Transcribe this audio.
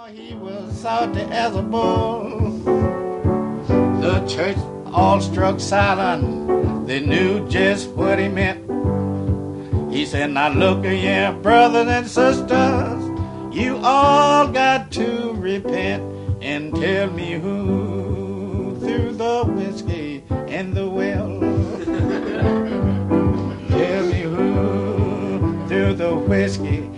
He was salty as a bull. The church all struck silent. They knew just what he meant. He said, now look here, brothers and sisters, you all got to repent and tell me who threw the whiskey in the well. Tell me who threw the whiskey